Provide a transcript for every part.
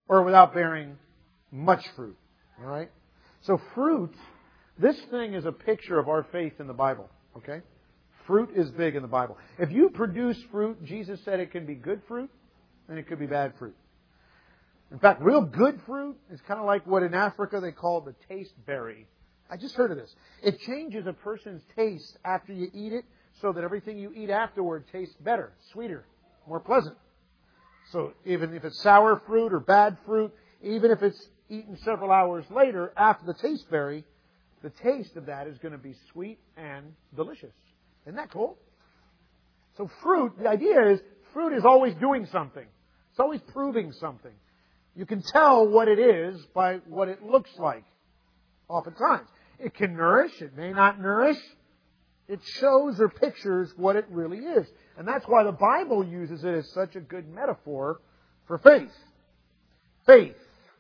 or without bearing much fruit. All right? So fruit, this thing is a picture of our faith in the Bible. Okay? Fruit is big in the Bible. If you produce fruit, Jesus said it can be good fruit and it could be bad fruit. In fact, real good fruit is kind of like what in Africa they call the taste berry. I just heard of this. It changes a person's taste after you eat it so that everything you eat afterward tastes better, sweeter, more pleasant. So even if it's sour fruit or bad fruit, even if it's eaten several hours later after the taste berry, the taste of that is going to be sweet and delicious. Isn't that cool? So fruit, the idea is fruit is always doing something. It's always proving something. You can tell what it is by what it looks like. Oftentimes. It can nourish. It may not nourish. It shows or pictures what it really is. And that's why the Bible uses it as such a good metaphor for faith. Faith.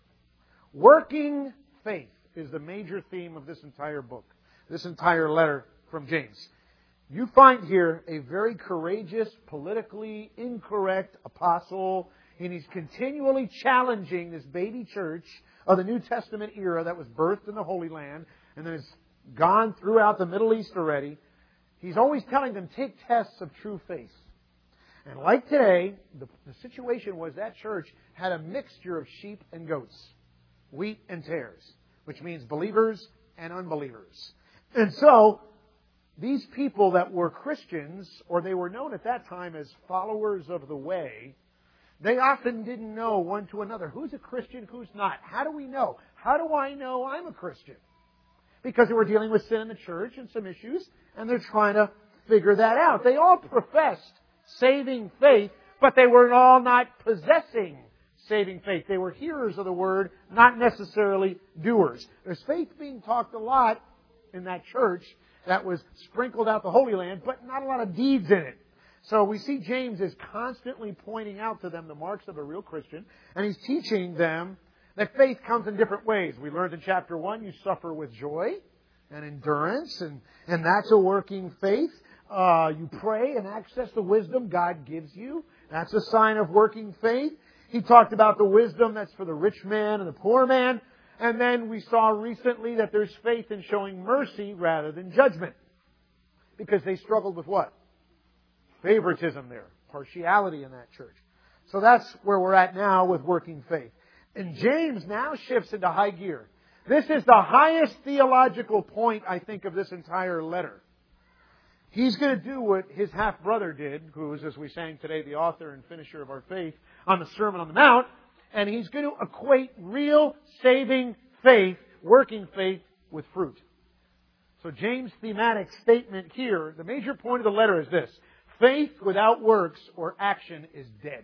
Working faith is the major theme of this entire book. This entire letter from James. You find here a very courageous, politically incorrect apostle, and he's continually challenging this baby church of the New Testament era that was birthed in the Holy Land and then has gone throughout the Middle East already. He's always telling them, take tests of true faith. And like today, the situation was that church had a mixture of sheep and goats, wheat and tares, which means believers and unbelievers. And so, these people that were Christians, or they were known at that time as followers of the way, they often didn't know one to another. Who's a Christian, who's not? How do we know? How do I know I'm a Christian? Because they were dealing with sin in the church and some issues, and they're trying to figure that out. They all professed saving faith, but they were all not possessing saving faith. They were hearers of the Word, not necessarily doers. There's faith being talked a lot in that church that was sprinkled out the Holy Land, but not a lot of deeds in it. So we see James is constantly pointing out to them the marks of a real Christian, and he's teaching them that faith comes in different ways. We learned in chapter 1, you suffer with joy and endurance, and that's a working faith. You pray and access the wisdom God gives you. That's a sign of working faith. He talked about the wisdom that's for the rich man and the poor man. And then we saw recently that there's faith in showing mercy rather than judgment. Because they struggled with what? Favoritism there. Partiality in that church. So that's where we're at now with working faith. And James now shifts into high gear. This is the highest theological point, I think, of this entire letter. He's going to do what his half-brother did, who is, as we sang today, the author and finisher of our faith, on the Sermon on the Mount. And he's going to equate real saving faith, working faith, with fruit. So James' thematic statement here, the major point of the letter is this. Faith without works or action is dead.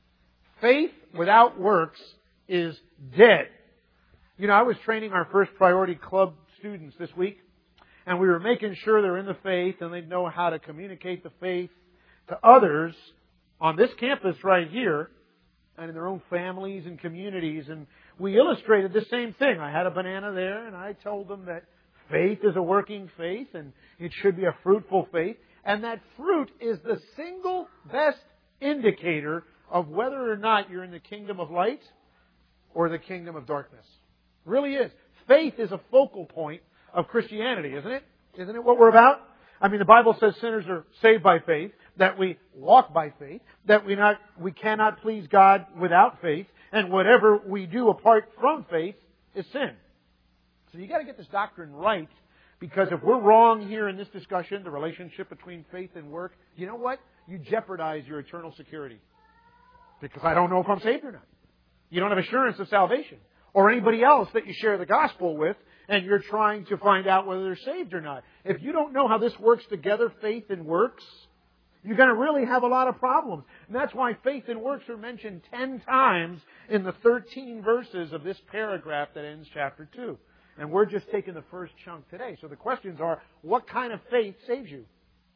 Faith without works is dead. You know, I was training our First Priority Club students this week, and we were making sure they're in the faith and they know how to communicate the faith to others on this campus right here and in their own families and communities. And we illustrated the same thing. I had a banana there, and I told them that faith is a working faith and it should be a fruitful faith. And that fruit is the single best indicator of whether or not you're in the kingdom of light or the kingdom of darkness. It really is. Faith is a focal point of Christianity, isn't it? Isn't it what we're about? I mean, the Bible says sinners are saved by faith, that we walk by faith, that we cannot please God without faith, and whatever we do apart from faith is sin. So you got to get this doctrine right, because if we're wrong here in this discussion, the relationship between faith and work, you know what? You jeopardize your eternal security. Because I don't know if I'm saved or not. You don't have assurance of salvation. Or anybody else that you share the gospel with, and you're trying to find out whether they're saved or not. If you don't know how this works together, faith and works, you're going to really have a lot of problems. And that's why faith and works are mentioned 10 times in the 13 verses of this paragraph that ends chapter 2. And we're just taking the first chunk today. So the questions are, what kind of faith saves you?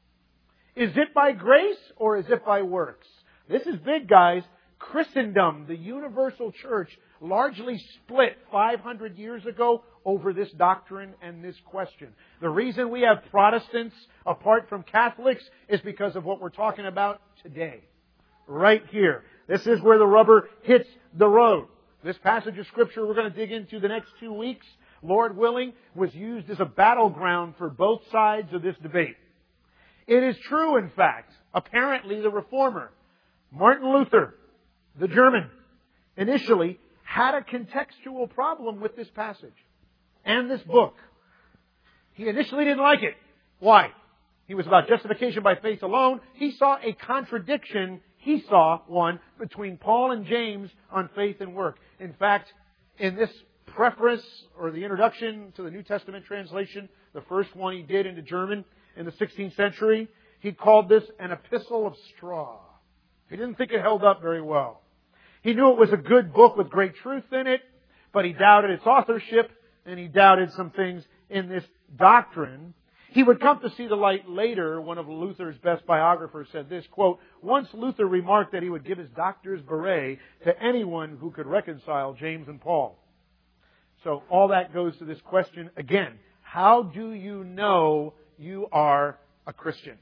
Is it by grace or is it by works? This is big, guys. Christendom, the universal church, largely split 500 years ago over this doctrine and this question. The reason we have Protestants apart from Catholics is because of what we're talking about today. Right here. This is where the rubber hits the road. This passage of Scripture we're going to dig into the next 2 weeks, Lord willing, was used as a battleground for both sides of this debate. It is true, in fact, apparently the Reformer, Martin Luther, the German, initially had a contextual problem with this passage and this book. He initially didn't like it. Why? He was about justification by faith alone. He saw a contradiction. He saw one between Paul and James on faith and work. In fact, in this preface or the introduction to the New Testament translation, the first one he did into German in the 16th century, he called this an epistle of straw. He didn't think it held up very well. He knew it was a good book with great truth in it, but he doubted its authorship and he doubted some things in this doctrine. He would come to see the light later. One of Luther's best biographers said this, quote, "Once Luther remarked that he would give his doctor's beret to anyone who could reconcile James and Paul." So all that goes to this question again. How do you know you are a Christian?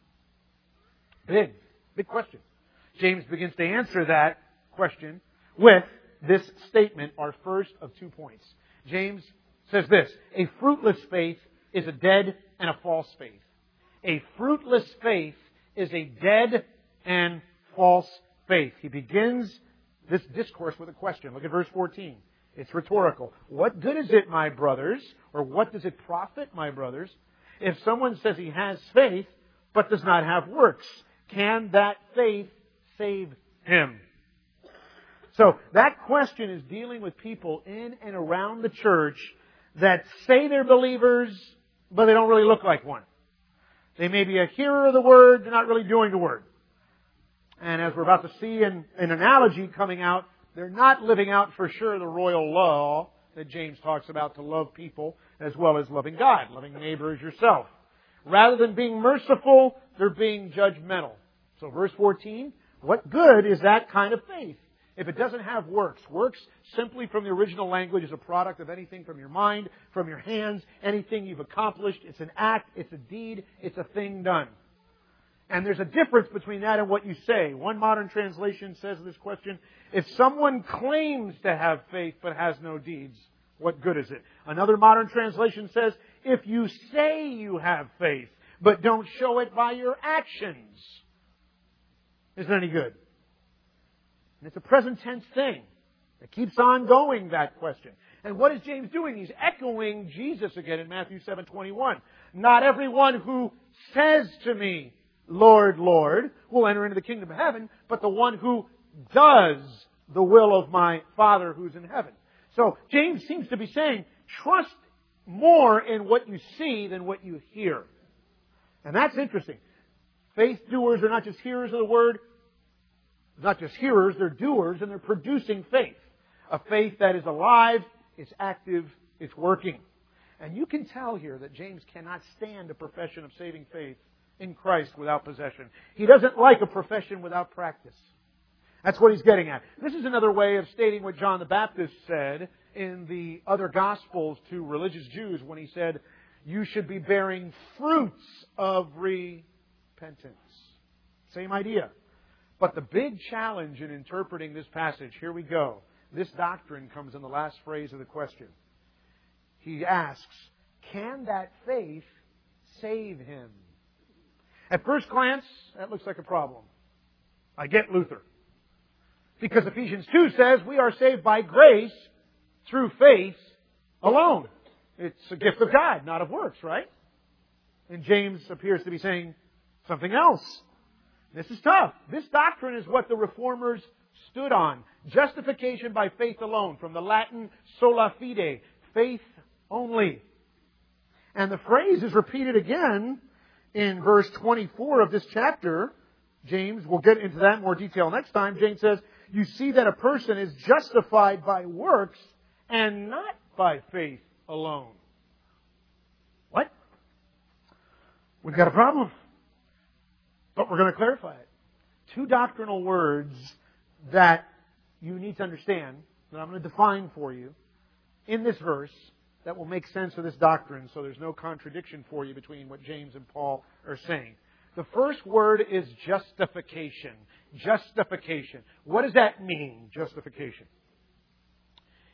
Big question. James begins to answer that question with this statement, our first of 2 points. James says this: a fruitless faith is a dead and a false faith. A fruitless faith is a dead and false faith. He begins this discourse with a question. Look at verse 14. It's rhetorical. What good is it, my brothers, or what does it profit, my brothers, if someone says he has faith but does not have works? Can that faith save him? So that question is dealing with people in and around the church that say they're believers, but they don't really look like one. They may be a hearer of the Word, they're not really doing the Word. And as we're about to see in an analogy coming out, they're not living out for sure the royal law that James talks about, to love people as well as loving God, loving neighbor as yourself. Rather than being merciful, they're being judgmental. So verse 14, what good is that kind of faith if it doesn't have works? Works, simply from the original language, is a product of anything from your mind, from your hands, anything you've accomplished. It's an act, it's a deed, it's a thing done. And there's a difference between that and what you say. One modern translation says this question, if someone claims to have faith but has no deeds, what good is it? Another modern translation says, if you say you have faith but don't show it by your actions, isn't it any good? And it's a present tense thing. It keeps on going, that question. And what is James doing? He's echoing Jesus again in Matthew 7:21. Not everyone who says to me, Lord, Lord, will enter into the kingdom of heaven, but the one who does the will of my Father who's in heaven. So James seems to be saying, trust more in what you see than what you hear. And that's interesting. Faith doers are not just hearers of the Word. Not just hearers, they're doers, and they're producing faith. A faith that is alive, it's active, it's working. And you can tell here that James cannot stand a profession of saving faith in Christ without possession. He doesn't like a profession without practice. That's what he's getting at. This is another way of stating what John the Baptist said in the other Gospels to religious Jews when he said, you should be bearing fruits of repentance. Same idea. But the big challenge in interpreting this passage, here we go. This doctrine comes in the last phrase of the question. He asks, can that faith save him? At first glance, that looks like a problem. I get Luther. Because Ephesians 2 says we are saved by grace through faith alone. It's a gift of God, not of works, right? And James appears to be saying something else. This is tough. This doctrine is what the Reformers stood on. Justification by faith alone, from the Latin sola fide, faith only. And the phrase is repeated again in verse 24 of this chapter. James, we'll get into that in more detail next time. James says, you see that a person is justified by works and not by faith alone. What? We've got a problem. But we're going to clarify it. Two doctrinal words that you need to understand, that I'm going to define for you in this verse, that will make sense of this doctrine, so there's no contradiction for you between what James and Paul are saying. The first word is justification. Justification. What does that mean, justification?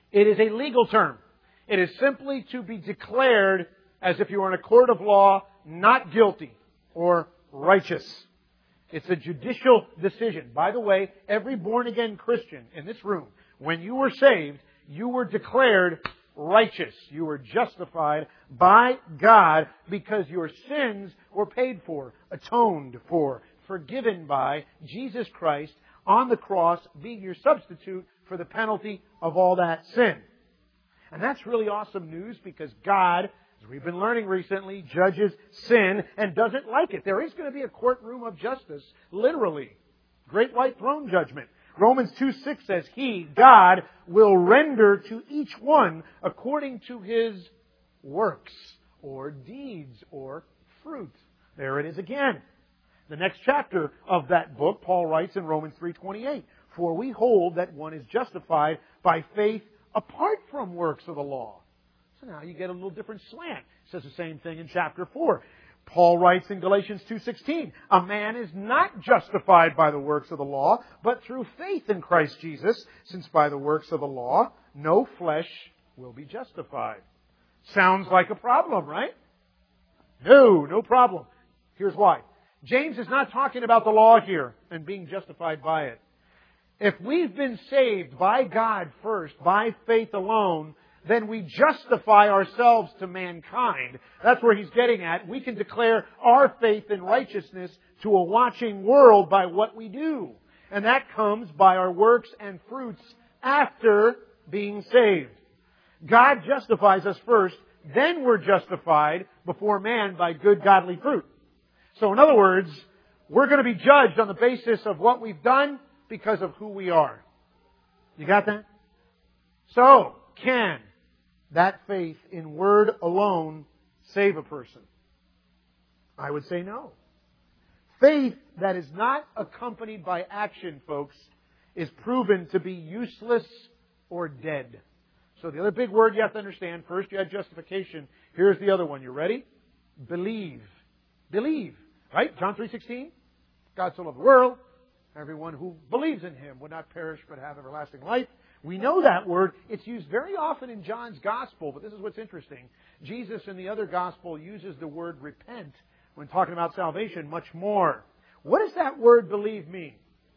It is a legal term. It is simply to be declared as if you were in a court of law, not guilty or righteous. It's a judicial decision. By the way, every born-again Christian in this room, when you were saved, you were declared righteous. You were justified by God because your sins were paid for, atoned for, forgiven by Jesus Christ on the cross, being your substitute for the penalty of all that sin. And that's really awesome news because God, as we've been learning recently, judges sin and doesn't like it. There is going to be a courtroom of justice, literally. Great white throne judgment. Romans 2:6 says, He, God, will render to each one according to his works or deeds or fruit. There it is again. The next chapter of that book, Paul writes in Romans 3:28, For we hold that one is justified by faith apart from works of the law. So now you get a little different slant. It says the same thing in chapter 4. Paul writes in Galatians 2:16, A man is not justified by the works of the law, but through faith in Christ Jesus, since by the works of the law, no flesh will be justified. Sounds like a problem, right? No problem. Here's why. James is not talking about the law here and being justified by it. If we've been saved by God first, by faith alone, then we justify ourselves to mankind. That's where he's getting at. We can declare our faith and righteousness to a watching world by what we do. And that comes by our works and fruits after being saved. God justifies us first, then we're justified before man by good godly fruit. So in other words, we're going to be judged on the basis of what we've done because of who we are. You got that? So, can that faith in word alone save a person? I would say no. Faith that is not accompanied by action, folks, is proven to be useless or dead. So the other big word you have to understand, first you had justification. Here's the other one. You ready? Believe. Believe. Right? John 3:16. God so loved the world, everyone who believes in Him would not perish but have everlasting life. We know that word. It's used very often in John's Gospel, but this is what's interesting. Jesus in the other Gospel uses the word repent when talking about salvation much more. What does that word believe mean?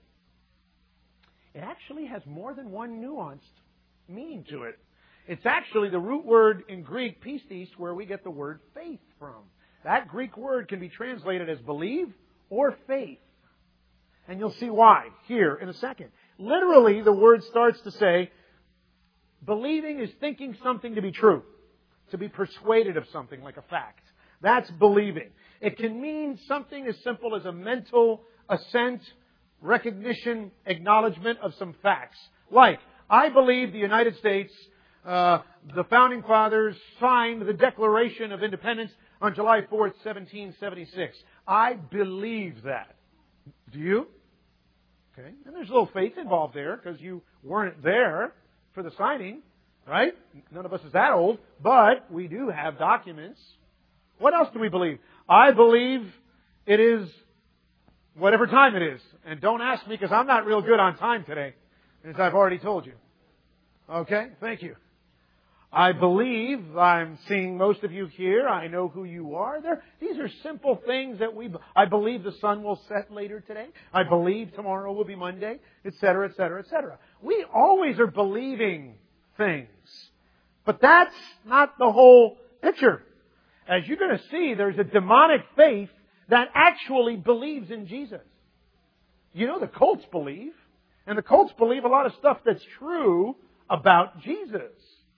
It actually has more than one nuanced meaning to it. It's actually the root word in Greek, pistis, where we get the word faith from. That Greek word can be translated as believe or faith. And you'll see why here in a second. Literally, the word starts to say, believing is thinking something to be true, to be persuaded of something like a fact. That's believing. It can mean something as simple as a mental assent, recognition, acknowledgement of some facts. Like, I believe the United States, the Founding Fathers signed the Declaration of Independence on July 4th, 1776. I believe that. Do you? Okay. And there's a little faith involved there because you weren't there for the signing, right? None of us is that old, but we do have documents. What else do we believe? I believe it is whatever time it is. And don't ask me because I'm not real good on time today, as I've already told you. Okay? Thank you. I believe I'm seeing most of you here. I know who you are. These are simple things that I believe the sun will set later today. I believe tomorrow will be Monday, etc., etc., etc. We always are believing things. But that's not the whole picture. As you're going to see, there's a demonic faith that actually believes in Jesus. You know, the cults believe. And the cults believe a lot of stuff that's true about Jesus.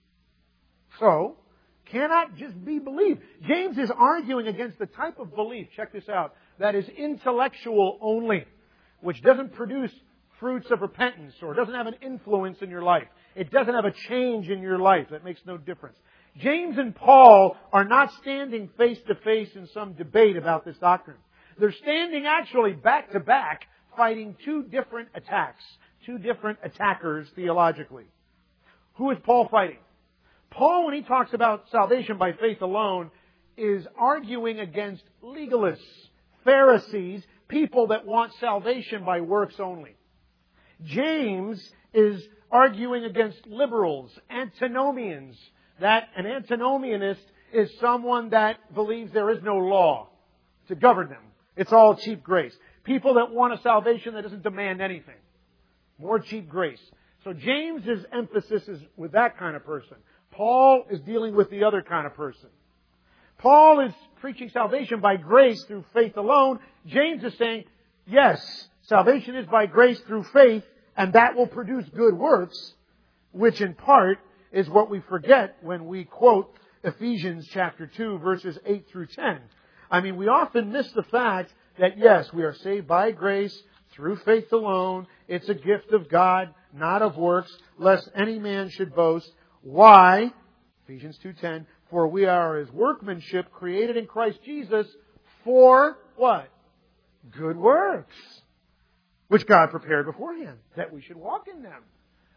So, cannot just be believed. James is arguing against the type of belief, check this out, that is intellectual only, which doesn't produce fruits of repentance or doesn't have an influence in your life. It doesn't have a change in your life. That makes no difference. James and Paul are not standing face to face in some debate about this doctrine. They're standing actually back to back, fighting two different attacks, two different attackers theologically. Who is Paul fighting? Paul, when he talks about salvation by faith alone, is arguing against legalists, Pharisees, people that want salvation by works only. James is arguing against liberals, antinomians. An antinomianist is someone that believes there is no law to govern them. It's all cheap grace. People that want a salvation that doesn't demand anything. More cheap grace. So James's emphasis is with that kind of person. Paul is dealing with the other kind of person. Paul is preaching salvation by grace through faith alone. James is saying, yes, salvation is by grace through faith, and that will produce good works, which in part is what we forget when we quote Ephesians chapter 2, verses 8 through 10. I mean, we often miss the fact that, yes, we are saved by grace through faith alone. It's a gift of God, not of works, lest any man should boast. Why? Ephesians 2:10, for we are His workmanship, created in Christ Jesus for what? Good works, which God prepared beforehand, that we should walk in them.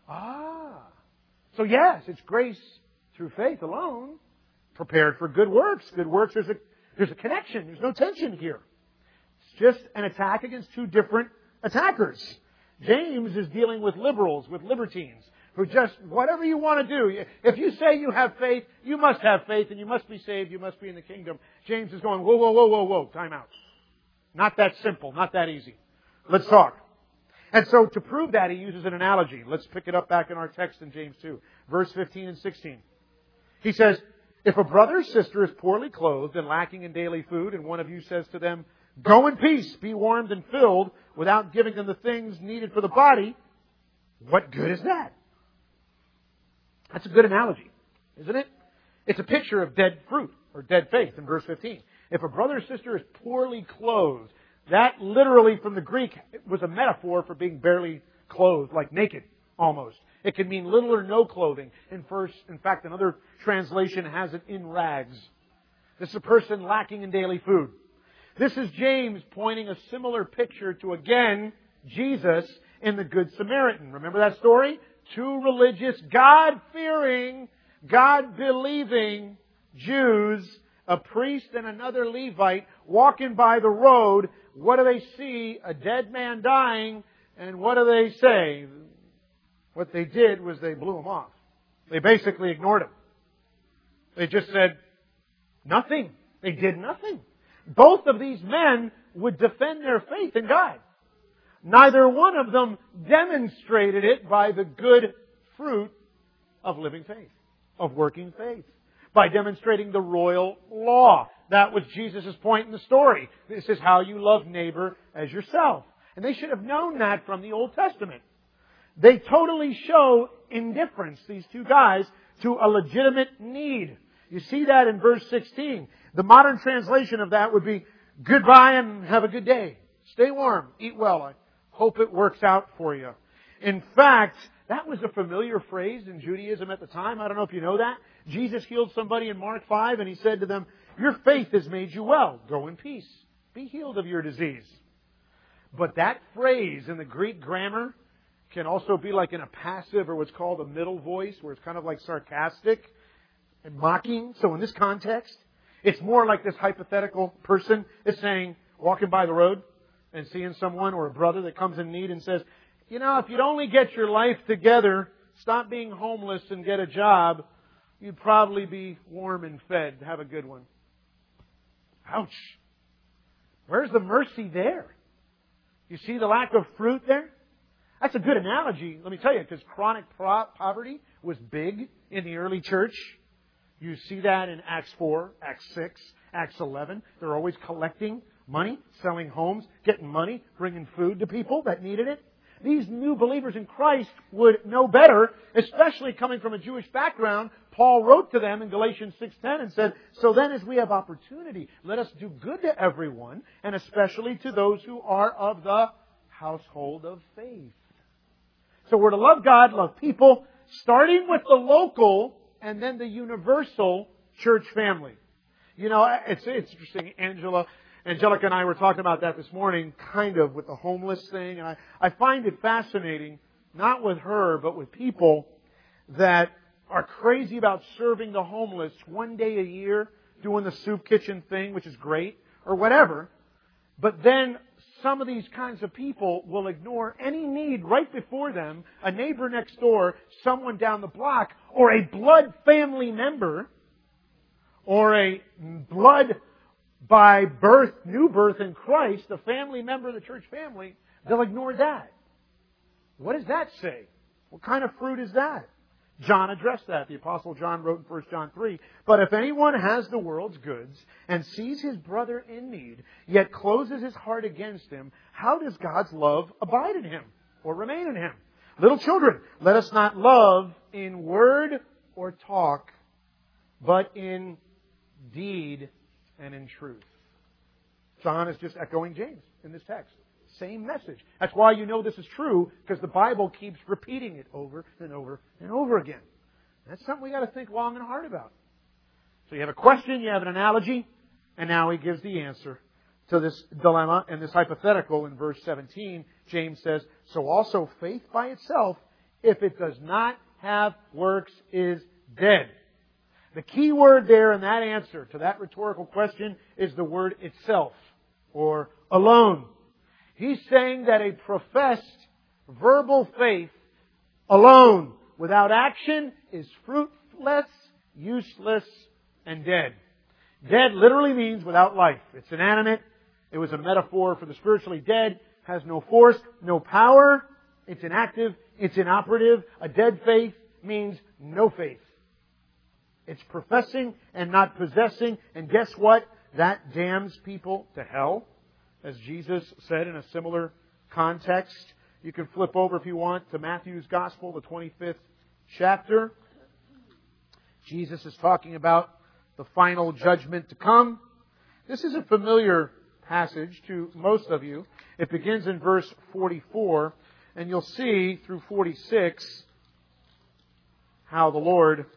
So yes, it's grace through faith alone, prepared for good works. Good works, there's a connection. There's no tension here. It's just an attack against two different attackers. James is dealing with liberals, with libertines, who just, whatever you want to do. If you say you have faith, you must have faith, and you must be saved, you must be in the kingdom. James is going, whoa, time out. Not that simple, not that easy. Let's talk. And so to prove that, he uses an analogy. Let's pick it up back in our text in James 2, verse 15 and 16. He says, if a brother or sister is poorly clothed and lacking in daily food, and one of you says to them, go in peace, be warmed and filled, without giving them the things needed for the body, what good is that? That's a good analogy, isn't it? It's a picture of dead fruit, or dead faith in verse 15. If a brother or sister is poorly clothed, that literally from the Greek was a metaphor for being barely clothed, like naked almost. It can mean little or no clothing. In fact, another translation has it in rags. This is a person lacking in daily food. This is James pointing a similar picture to, again, Jesus in the Good Samaritan. Remember that story? Two religious, God-fearing, God-believing Jews, a priest and another Levite, walking by the road. What do they see? A dead man dying. And what do they say? What they did was they blew him off. They basically ignored him. They just said nothing. They did nothing. Both of these men would defend their faith in God. Neither one of them demonstrated it by the good fruit of living faith, of working faith, by demonstrating the royal law. That was Jesus' point in the story. This is how you love neighbor as yourself. And they should have known that from the Old Testament. They totally show indifference, these two guys, to a legitimate need. You see that in verse 16. The modern translation of that would be, goodbye and have a good day. Stay warm, eat well. I hope it works out for you. In fact, that was a familiar phrase in Judaism at the time. I don't know if you know that. Jesus healed somebody in Mark 5 and He said to them, your faith has made you well. Go in peace. Be healed of your disease. But that phrase in the Greek grammar can also be like in a passive or what's called a middle voice, where it's kind of like sarcastic and mocking. So in this context, it's more like this hypothetical person is saying, walking by the road and seeing someone or a brother that comes in need and says, you know, if you'd only get your life together, stop being homeless and get a job, you'd probably be warm and fed. Have a good one. Ouch. Where's the mercy there? You see the lack of fruit there? That's a good analogy, let me tell you, because chronic poverty was big in the early church. You see that in Acts 4, Acts 6, Acts 11. They're always collecting money, selling homes, getting money, bringing food to people that needed it. These new believers in Christ would know better, especially coming from a Jewish background. Paul wrote to them in Galatians 6:10 and said, so then as we have opportunity, let us do good to everyone, and especially to those who are of the household of faith. So we're to love God, love people, starting with the local and then the universal church family. You know, it's interesting. Angelica and I were talking about that this morning, kind of with the homeless thing. And I find it fascinating, not with her, but with people that are crazy about serving the homeless one day a year, doing the soup kitchen thing, which is great, or whatever. But then some of these kinds of people will ignore any need right before them, a neighbor next door, someone down the block, or a blood family member, or a blood by birth, new birth in Christ, a family member of the church family. They'll ignore that. What does that say? What kind of fruit is that? John addressed that. The Apostle John wrote in 1 John 3, "But if anyone has the world's goods and sees his brother in need, yet closes his heart against him, how does God's love abide in him or remain in him? Little children, let us not love in word or talk, but in deed and in truth." John is just echoing James in this text. Same message. That's why you know this is true, because the Bible keeps repeating it over and over and over again. That's something we got to think long and hard about. So you have a question, you have an analogy, and now he gives the answer to this dilemma and this hypothetical in verse 17. James says, "So also faith by itself, if it does not have works, is dead." The key word there in that answer to that rhetorical question is the word itself, or alone. He's saying that a professed verbal faith alone, without action, is fruitless, useless, and dead. Dead literally means without life. It's inanimate. It was a metaphor for the spiritually dead. Has no force, no power. It's inactive. It's inoperative. A dead faith means no faith. It's professing and not possessing. And guess what? That damns people to hell. As Jesus said in a similar context. You can flip over if you want to Matthew's Gospel, the 25th chapter. Jesus is talking about the final judgment to come. This is a familiar passage to most of you. It begins in verse 44, and you'll see through 46 how the Lord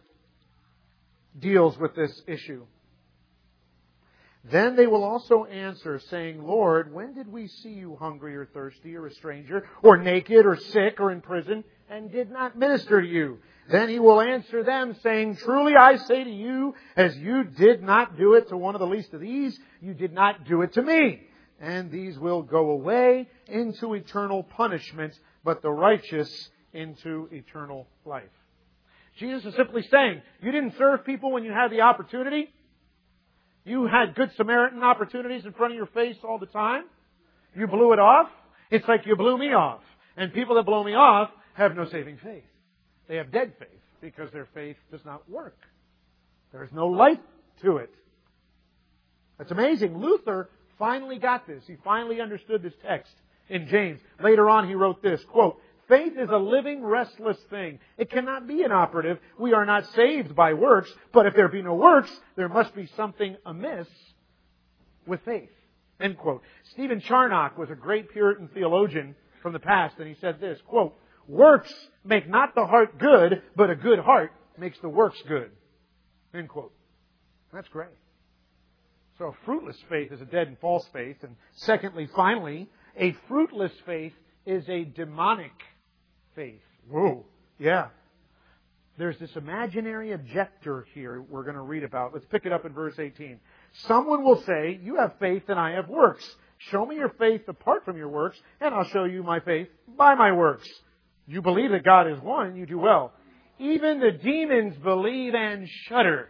deals with this issue. "Then they will also answer, saying, 'Lord, when did we see you hungry or thirsty or a stranger or naked or sick or in prison and did not minister to you?' Then he will answer them, saying, 'Truly I say to you, as you did not do it to one of the least of these, you did not do it to me.' And these will go away into eternal punishment, but the righteous into eternal life." Jesus is simply saying, you didn't serve people when you had the opportunity. You had Good Samaritan opportunities in front of your face all the time. You blew it off. It's like you blew me off. And people that blow me off have no saving faith. They have dead faith because their faith does not work. There's no life to it. That's amazing. Luther finally got this. He finally understood this text in James. Later on he wrote this, quote, "Faith is a living, restless thing. It cannot be inoperative. We are not saved by works, but if there be no works, there must be something amiss with faith." End quote. Stephen Charnock was a great Puritan theologian from the past, and he said this, quote, "Works make not the heart good, but a good heart makes the works good." End quote. That's great. So a fruitless faith is a dead and false faith. And secondly, finally, a fruitless faith is a demonic faith. Whoa. Yeah. There's this imaginary objector here we're going to read about. Let's pick it up in verse 18. "Someone will say, 'You have faith and I have works. Show me your faith apart from your works, and I'll show you my faith by my works. You believe that God is one, you do well. Even the demons believe and shudder.'"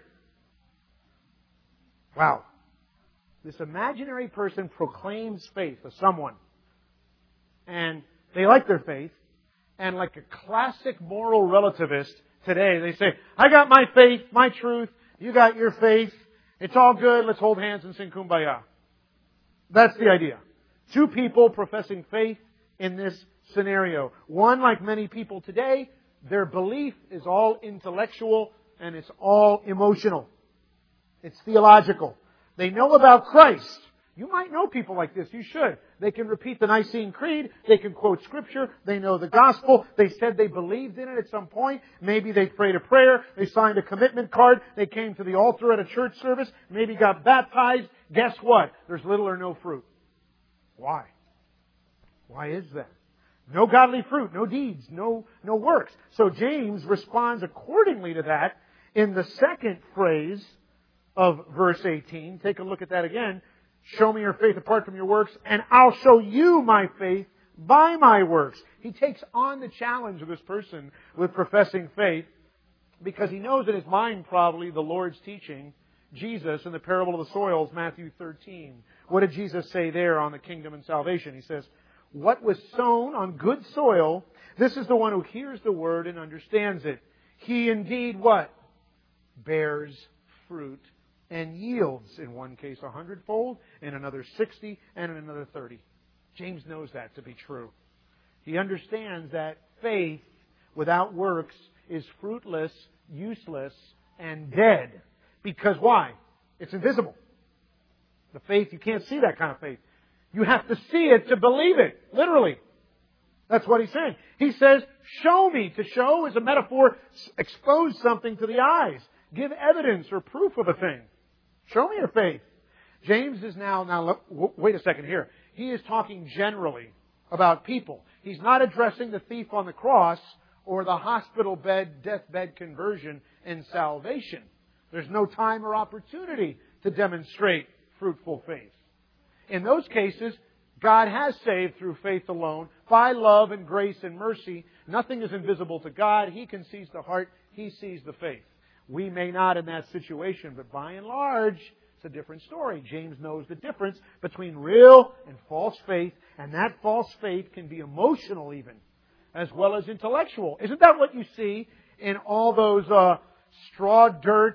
Wow. This imaginary person proclaims faith of someone. And they like their faith. And like a classic moral relativist today, they say, "I got my faith, my truth. You got your faith. It's all good. Let's hold hands and sing Kumbaya." That's the idea. Two people professing faith in this scenario. One, like many people today, their belief is all intellectual and it's all emotional. It's theological. They know about Christ. You might know people like this. You should. They can repeat the Nicene Creed. They can quote Scripture. They know the Gospel. They said they believed in it at some point. Maybe they prayed a prayer. They signed a commitment card. They came to the altar at a church service. Maybe got baptized. Guess what? There's little or no fruit. Why? Why is that? No godly fruit, no deeds, no works. So James responds accordingly to that in the second phrase of verse 18. Take a look at that again. Show me your faith apart from your works, and I'll show you my faith by my works. He takes on the challenge of this person with professing faith because he knows in his mind probably the Lord's teaching, Jesus in the parable of the soils, Matthew 13. What did Jesus say there on the kingdom and salvation? He says, what was sown on good soil, this is the one who hears the word and understands it. He indeed what? Bears fruit and yields, in one case 100-fold, in another 60, and in another 30. James knows that to be true. He understands that faith without works is fruitless, useless, and dead. Because why? It's invisible. The faith, you can't see that kind of faith. You have to see it to believe it. Literally. That's what he's saying. He says, show me. To show is a metaphor. Expose something to the eyes. Give evidence or proof of a thing. Show me your faith. James is now, wait a second here. He is talking generally about people. He's not addressing the thief on the cross or the hospital bed, deathbed conversion and salvation. There's no time or opportunity to demonstrate fruitful faith. In those cases, God has saved through faith alone, by love and grace and mercy. Nothing is invisible to God. He can seize the heart. He sees the faith. We may not in that situation, but by and large, it's a different story. James knows the difference between real and false faith, and that false faith can be emotional even, as well as intellectual. Isn't that what you see in all those straw dirt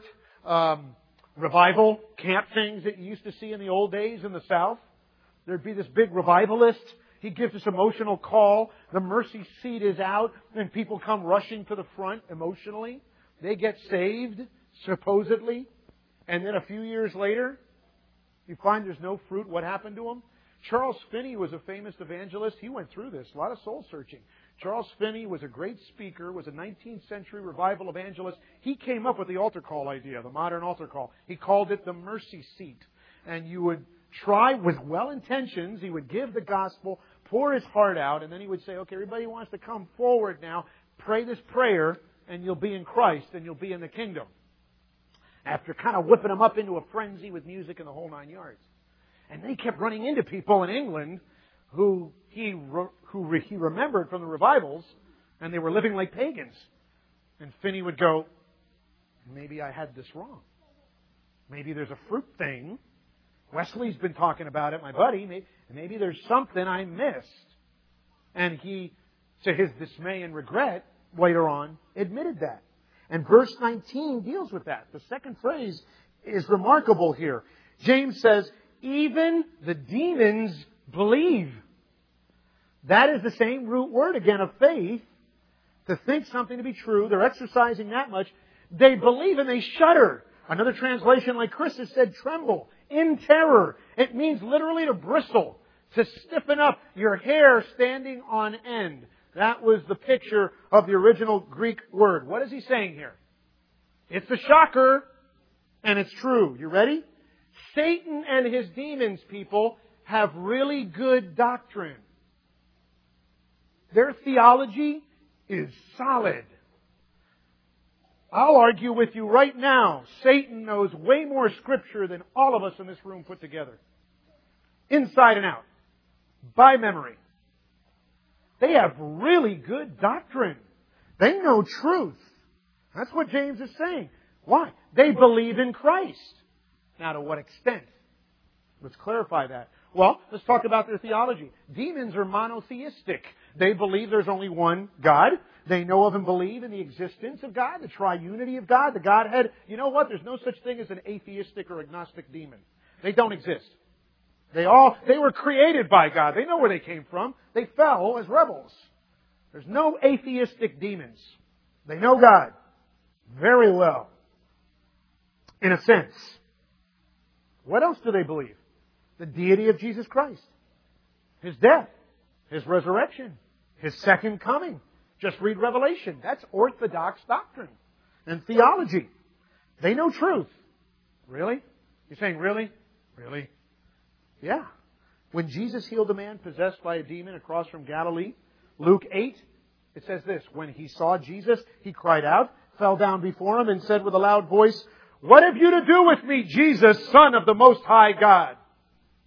revival camp things that you used to see in the old days in the South? There'd be this big revivalist. He gives this emotional call. The mercy seat is out, and people come rushing to the front emotionally. They get saved, supposedly. And then a few years later, you find there's no fruit. What happened to them? Charles Finney was a famous evangelist. He went through this. A lot of soul searching. Charles Finney was a great speaker, was a 19th century revival evangelist. He came up with the altar call idea, the modern altar call. He called it the mercy seat. And you would try with well intentions. He would give the gospel, pour his heart out, and then he would say, okay, everybody wants to come forward now. Pray this prayer, and you'll be in Christ, and you'll be in the kingdom. After kind of whipping them up into a frenzy with music and the whole 9 yards. And then he kept running into people in England who he remembered from the revivals, and they were living like pagans. And Finney would go, maybe I had this wrong. Maybe there's a fruit thing. Wesley's been talking about it, my buddy. Maybe there's something I missed. And he, to his dismay and regret, later on, admitted that. And verse 19 deals with that. The second phrase is remarkable here. James says, even the demons believe. That is the same root word again of faith. To think something to be true. They're exercising that much. They believe and they shudder. Another translation, like Chris has said, tremble in terror. It means literally to bristle, to stiffen up, your hair standing on end. That was the picture of the original Greek word. What is he saying here? It's a shocker, and it's true. You ready? Satan and his demons, people, have really good doctrine. Their theology is solid. I'll argue with you right now, Satan knows way more Scripture than all of us in this room put together. Inside and out. By memory. They have really good doctrine. They know truth. That's what James is saying. Why? They believe in Christ. Now, to what extent? Let's clarify that. Well, let's talk about their theology. Demons are monotheistic. They believe there's only one God. They know of and believe in the existence of God, the triunity of God, the Godhead. You know what? There's no such thing as an atheistic or agnostic demon. They don't exist. They were created by God. They know where they came from. They fell as rebels. There's no atheistic demons. They know God very well. In a sense. What else do they believe? The deity of Jesus Christ. His death. His resurrection. His second coming. Just read Revelation. That's orthodox doctrine and theology. They know truth. Really? You're saying really? Really? Yeah. When Jesus healed a man possessed by a demon across from Galilee, Luke 8, it says this, when he saw Jesus, he cried out, fell down before him and said with a loud voice, "What have you to do with me, Jesus, Son of the Most High God?"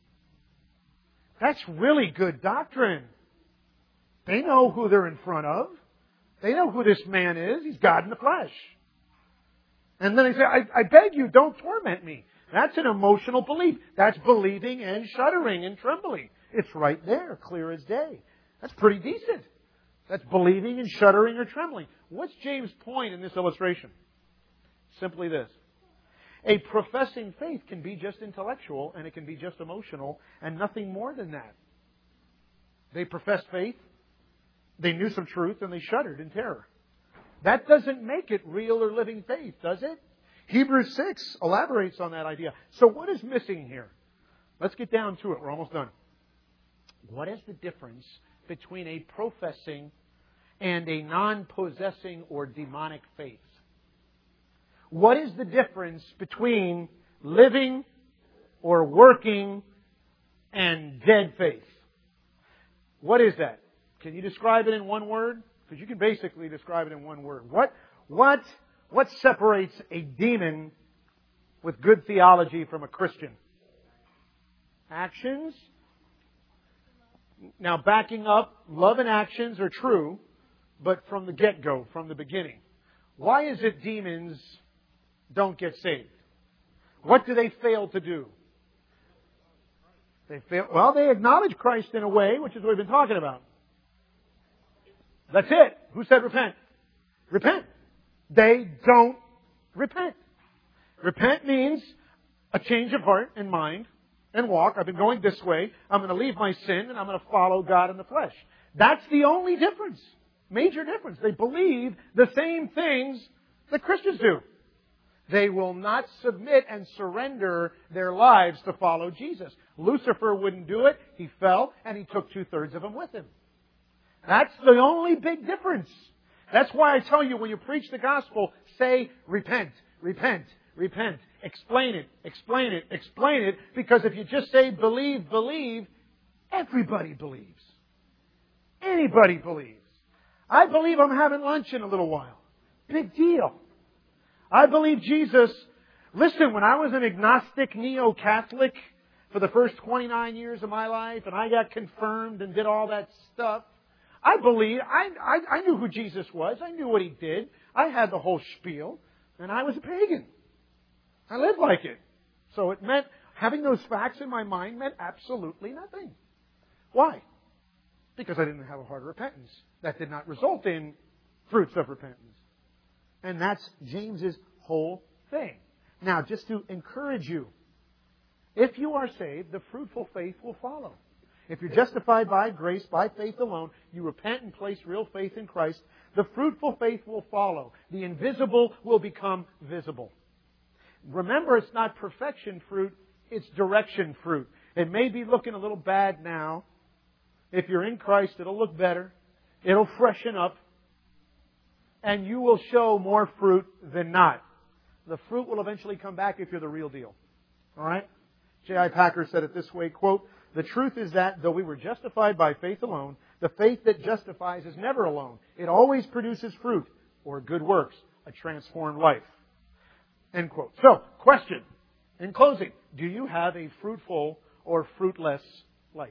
That's really good doctrine. They know who they're in front of. They know who this man is. He's God in the flesh. And then they say, I beg you, don't torment me. That's an emotional belief. That's believing and shuddering and trembling. It's right there, clear as day. That's pretty decent. That's believing and shuddering or trembling. What's James' point in this illustration? Simply this. A professing faith can be just intellectual and it can be just emotional and nothing more than that. They professed faith, they knew some truth, and they shuddered in terror. That doesn't make it real or living faith, does it? Hebrews 6 elaborates on that idea. So what is missing here? Let's get down to it. We're almost done. What is the difference between a professing and a non-possessing or demonic faith? What is the difference between living or working and dead faith? What is that? Can you describe it in one word? Because you can basically describe it in one word. What separates a demon with good theology from a Christian? Actions. Now, backing up, love and actions are true, but from the get-go, from the beginning. Why is it demons don't get saved? What do they fail to do? They acknowledge Christ in a way, which is what we've been talking about. That's it. Who said repent? Repent. They don't repent. Repent means a change of heart and mind and walk. I've been going this way. I'm going to leave my sin and I'm going to follow God in the flesh. That's the only difference. Major difference. They believe the same things that Christians do. They will not submit and surrender their lives to follow Jesus. Lucifer wouldn't do it. He fell and he took 2/3 of them with him. That's the only big difference. That's why I tell you, when you preach the gospel, say, repent, repent, repent. Explain it, explain it, explain it. Because if you just say, believe, believe, everybody believes. Anybody believes. I believe I'm having lunch in a little while. Big deal. I believe Jesus. Listen, when I was an agnostic neo-Catholic for the first 29 years of my life, and I got confirmed and did all that stuff, I knew who Jesus was. I knew what He did. I had the whole spiel. And I was a pagan. I lived like it. So it meant, having those facts in my mind meant absolutely nothing. Why? Because I didn't have a heart of repentance. That did not result in fruits of repentance. And that's James's whole thing. Now, just to encourage you, if you are saved, the fruitful faith will follow. If you're justified by grace, by faith alone, you repent and place real faith in Christ, the fruitful faith will follow. The invisible will become visible. Remember, it's not perfection fruit, it's direction fruit. It may be looking a little bad now. If you're in Christ, it'll look better. It'll freshen up. And you will show more fruit than not. The fruit will eventually come back if you're the real deal. All right? J.I. Packer said it this way, quote, "The truth is that, though we were justified by faith alone, the faith that justifies is never alone. It always produces fruit, or good works, a transformed life." End quote. So, question, in closing, do you have a fruitful or fruitless life?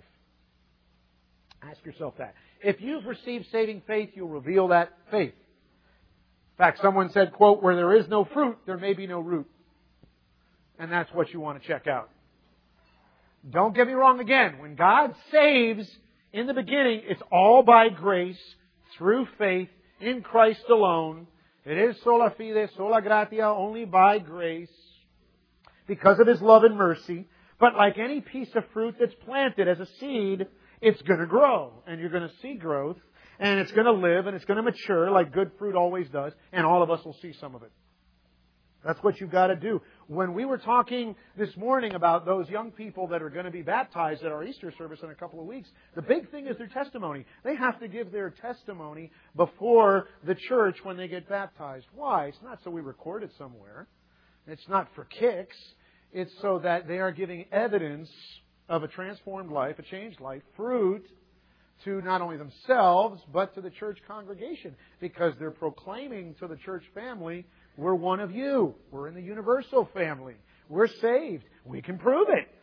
Ask yourself that. If you've received saving faith, you'll reveal that faith. In fact, someone said, quote, "Where there is no fruit, there may be no root." And that's what you want to check out. Don't get me wrong again. When God saves, in the beginning, it's all by grace, through faith, in Christ alone. It is sola fide, sola gratia, only by grace, because of His love and mercy. But like any piece of fruit that's planted as a seed, it's going to grow. And you're going to see growth. And it's going to live and it's going to mature like good fruit always does. And all of us will see some of it. That's what you've got to do. When we were talking this morning about those young people that are going to be baptized at our Easter service in a couple of weeks, the big thing is their testimony. They have to give their testimony before the church when they get baptized. Why? It's not so we record it somewhere. It's not for kicks. It's so that they are giving evidence of a transformed life, a changed life, fruit, to not only themselves, but to the church congregation. Because they're proclaiming to the church family, we're one of you. We're in the universal family. We're saved. We can prove it.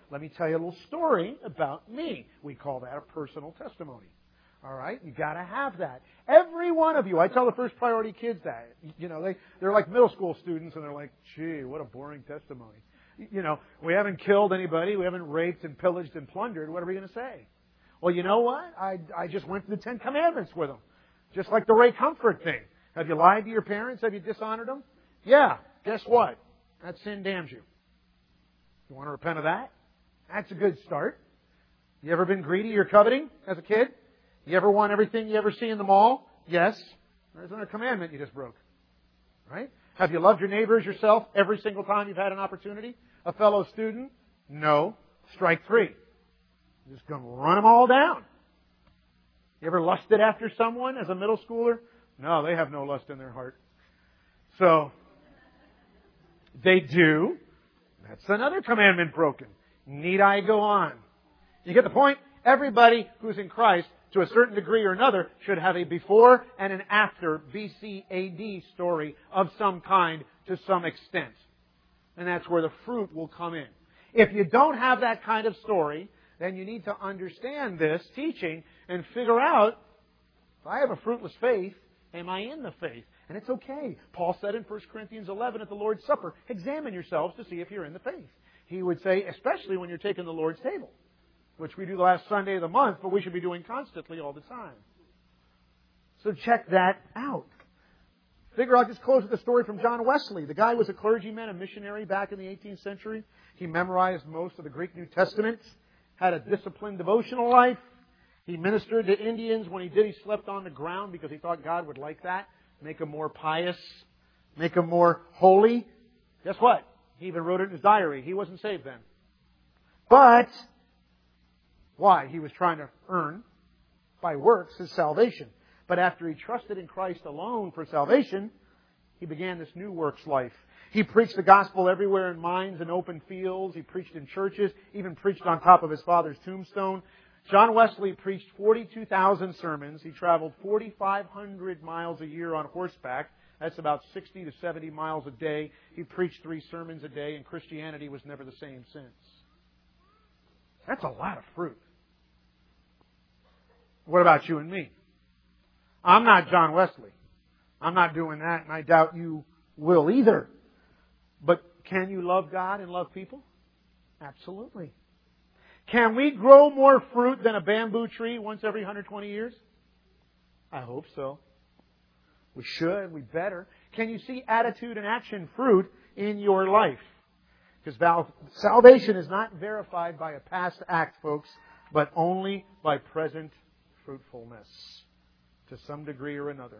let me tell you a little story about me. We call that a personal testimony. All right? You got to have that. Every one of you. I tell the first priority kids that. You know, they're like middle school students, and they're like, gee, what a boring testimony. You know, we haven't killed anybody. We haven't raped and pillaged and plundered. What are we going to say? Well, you know what? I just went through the 10 Commandments with them. Just like the Ray Comfort thing. Have you lied to your parents? Have you dishonored them? Yeah. Guess what? That sin damns you. You want to repent of that? That's a good start. You ever been greedy or coveting as a kid? You ever want everything you ever see in the mall? Yes. There's another commandment you just broke. Right? Have you loved your neighbor as yourself every single time you've had an opportunity? A fellow student? No. Strike 3. You're just going to run them all down. You ever lusted after someone as a middle schooler? No, they have no lust in their heart. So, they do. That's another commandment broken. Need I go on? You get the point? Everybody who's in Christ, to a certain degree or another, should have a before and an after BC AD story of some kind to some extent. And that's where the fruit will come in. If you don't have that kind of story, then you need to understand this teaching and figure out, if I have a fruitless faith, am I in the faith? And it's okay. Paul said in 1 Corinthians 11 at the Lord's Supper, examine yourselves to see if you're in the faith. He would say, especially when you're taking the Lord's table, which we do the last Sunday of the month, but we should be doing constantly all the time. So check that out. I'll just close with a story from John Wesley. The guy was a clergyman, a missionary back in the 18th century. He memorized most of the Greek New Testament, had a disciplined devotional life. He ministered to Indians. When he did, he slept on the ground because he thought God would like that. Make them more pious. Make them more holy. Guess what? He even wrote it in his diary. He wasn't saved then. But, why? He was trying to earn, by works, his salvation. But after he trusted in Christ alone for salvation, he began this new works life. He preached the gospel everywhere in mines and open fields. He preached in churches, even preached on top of his father's tombstone. John Wesley preached 42,000 sermons. He traveled 4,500 miles a year on horseback. That's about 60 to 70 miles a day. He preached 3 sermons a day, and Christianity was never the same since. That's a lot of fruit. What about you and me? I'm not John Wesley. I'm not doing that, and I doubt you will either. But can you love God and love people? Absolutely. Can we grow more fruit than a bamboo tree once every 120 years? I hope so. We should. We better. Can you see attitude and action fruit in your life? Because salvation is not verified by a past act, folks, but only by present fruitfulness to some degree or another.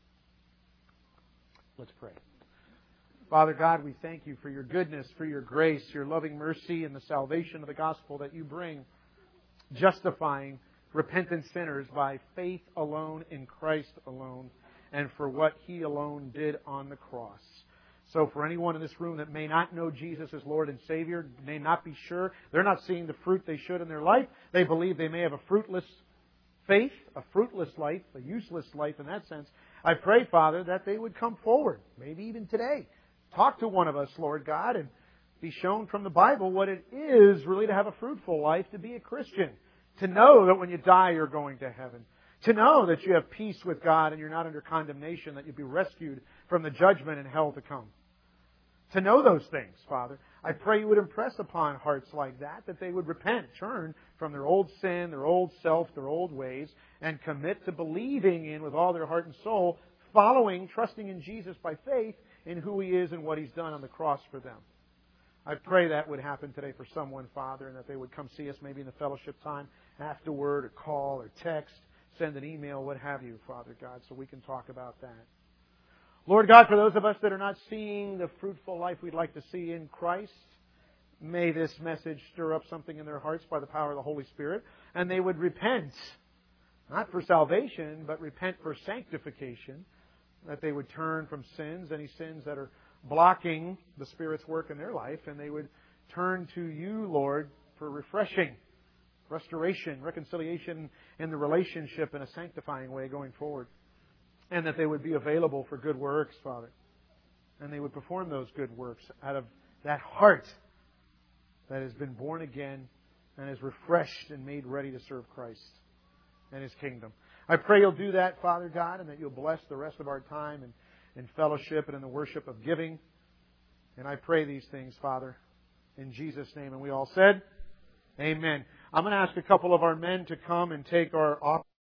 Let's pray. Father God, we thank you for your goodness, for your grace, your loving mercy, and the salvation of the gospel that you bring, justifying repentant sinners by faith alone in Christ alone, and for what He alone did on the cross. So for anyone in this room that may not know Jesus as Lord and Savior, may not be sure, they're not seeing the fruit they should in their life, they believe they may have a fruitless faith, a fruitless life, a useless life in that sense, I pray, Father, that they would come forward, maybe even today. Talk to one of us, Lord God, and be shown from the Bible what it is really to have a fruitful life, to be a Christian, to know that when you die you're going to heaven, to know that you have peace with God and you're not under condemnation, that you'll be rescued from the judgment and hell to come. To know those things, Father, I pray you would impress upon hearts like that they would repent, turn from their old sin, their old self, their old ways, and commit to believing in with all their heart and soul, following, trusting in Jesus by faith in who He is and what He's done on the cross for them. I pray that would happen today for someone, Father, and that they would come see us maybe in the fellowship time afterward, or call, or text, send an email, what have you, Father God, so we can talk about that. Lord God, for those of us that are not seeing the fruitful life we'd like to see in Christ, may this message stir up something in their hearts by the power of the Holy Spirit, and they would repent, not for salvation, but repent for sanctification, that they would turn from sins, any sins that are blocking the Spirit's work in their life, and they would turn to you, Lord, for refreshing, restoration, reconciliation in the relationship in a sanctifying way going forward. And that they would be available for good works, Father. And they would perform those good works out of that heart that has been born again and is refreshed and made ready to serve Christ and His kingdom. I pray You'll do that, Father God, and that You'll bless the rest of our time in fellowship and in the worship of giving. And I pray these things, Father, in Jesus' name. And we all said, Amen. I'm going to ask a couple of our men to come and take our offering.